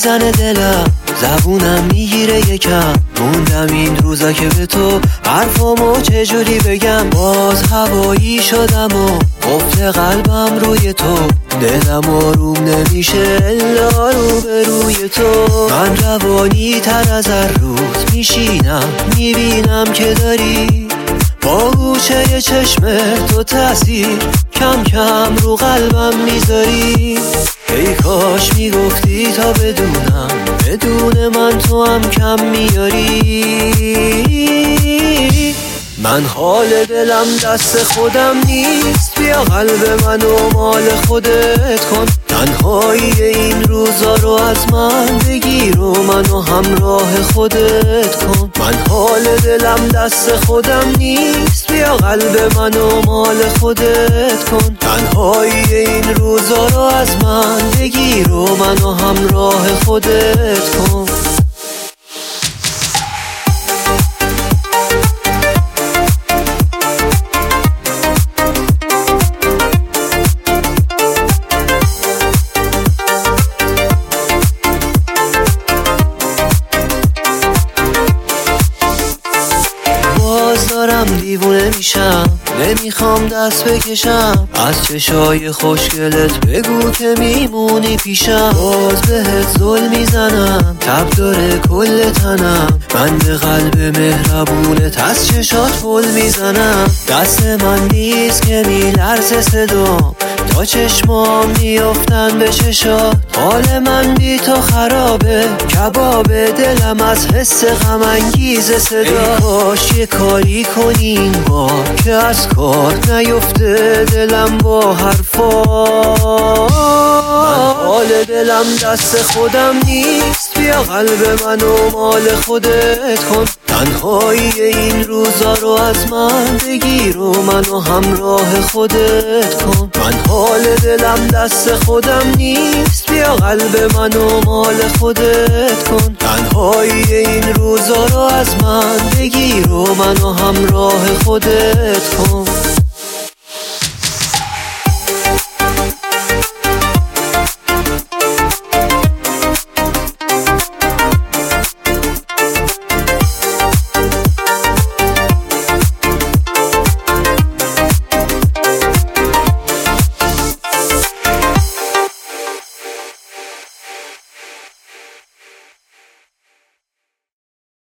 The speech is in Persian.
میزنه دلم، زبونم میگیره یکم، موندم این روزا که به تو حرفامو چجوری بگم. باز هوایی شدم و قفل قلبم روی تو، دلم آروم نمیشه الا رو به روی تو. من روانی تر از هر روز میشینم، میبینم که داری با گوشه چشم تو تاثیر کم کم رو قلبم میذاری. ای کاش میگفتی تا بدونم، بدون من تو هم کم میاری. من حال دلم دست خودم نیست، بیا قلب منو مال خودت کن. تنهایی این روزا رو از من بگیر و منو همراه خودت کن. من حال دلم دست خودم نیست، بیا قلب منو مال خودت کن. تنهایی این روزا رو از من بگیر و منو همراه خودت کن. دارم دیوونه میشم، نمیخوام دست بکشم از چشای خوشگلت، بگو که میمونی پیشم. باز بهت زل میزنم، تب داره کل تنم، من به قلب مهربونت از چشات پل میزنم. دست من نیست که میلرزه صدام، تا چشمام میافتن به چشات. حال من بی تو خرابه، کباب دلم از حس غم انگیز صدا. ای کاش یه کاری کنی این بار که از کار نیفته دلم با حرفات. من حال دلم دست خودم نیست، بیا قلب منو مال خودت کن. تنهایی این روزا رو از من بگیر و منو همراه خودت کن. من حال دلم دست خودم نیست، بیا قلب منو مال خودت کن. تنهایی این روزا رو از من بگیر و منو همراه خودت کن.